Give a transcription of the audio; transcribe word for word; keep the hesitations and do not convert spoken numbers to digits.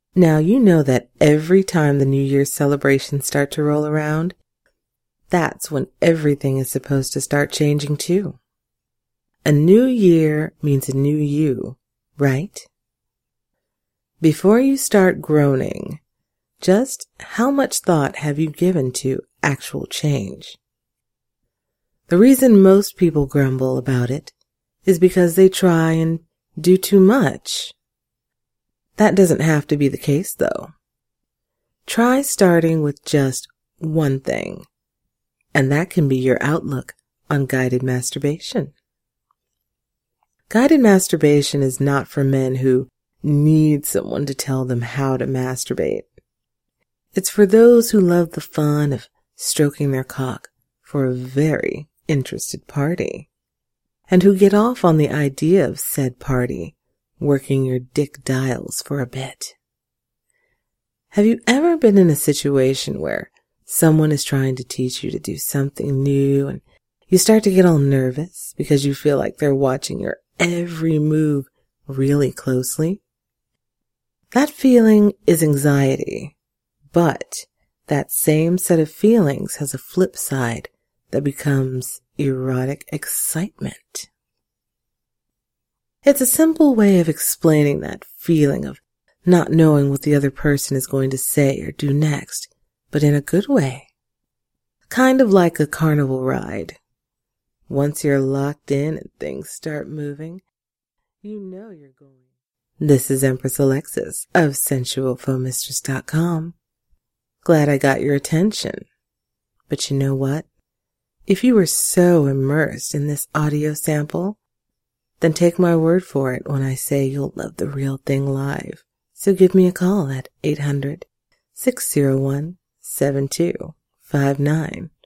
Now you know that every time the New Year's celebrations start to roll around, that's when everything is supposed to start changing too. A new year means a new you, right? Before you start groaning, just how much thought have you given to actual change? The reason most people grumble about it is because they try and do too much. That doesn't have to be the case, though. Try starting with just one thing, and that can be your outlook on guided masturbation. Guided masturbation is not for men who need someone to tell them how to masturbate. It's for those who love the fun of stroking their cock for a very interested party, and who get off on the idea of said party working your dick dials for a bit. Have you ever been in a situation where someone is trying to teach you to do something new and you start to get all nervous because you feel like they're watching your every move really closely? That feeling is anxiety, but that same set of feelings has a flip side that becomes erotic excitement. It's a simple way of explaining that feeling of not knowing what the other person is going to say or do next, but in a good way. Kind of like a carnival ride. Once you're locked in and things start moving, you know you're going. This is Empress Alexis of sensual foe mistress dot com. Glad I got your attention. But you know what? If you were so immersed in this audio sample, then take my word for it when I say you'll love the real thing live. So give me a call at eight hundred, six oh one, seven two five nine